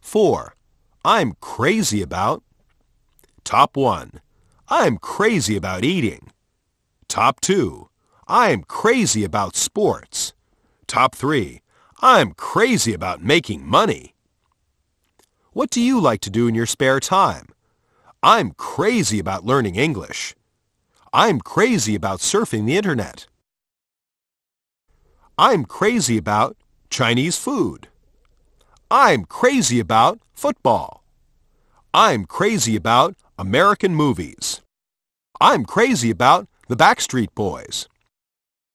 4. I'm crazy about. Top 1. I'm crazy about eating. Top 2. I'm crazy about sports. Top 3. I'm crazy about making money. What do you like to do in your spare time? I'm crazy about learning English. I'm crazy about surfing the internet. I'm crazy about Chinese food. I'm crazy about football. I'm crazy about American movies. I'm crazy about the Backstreet Boys.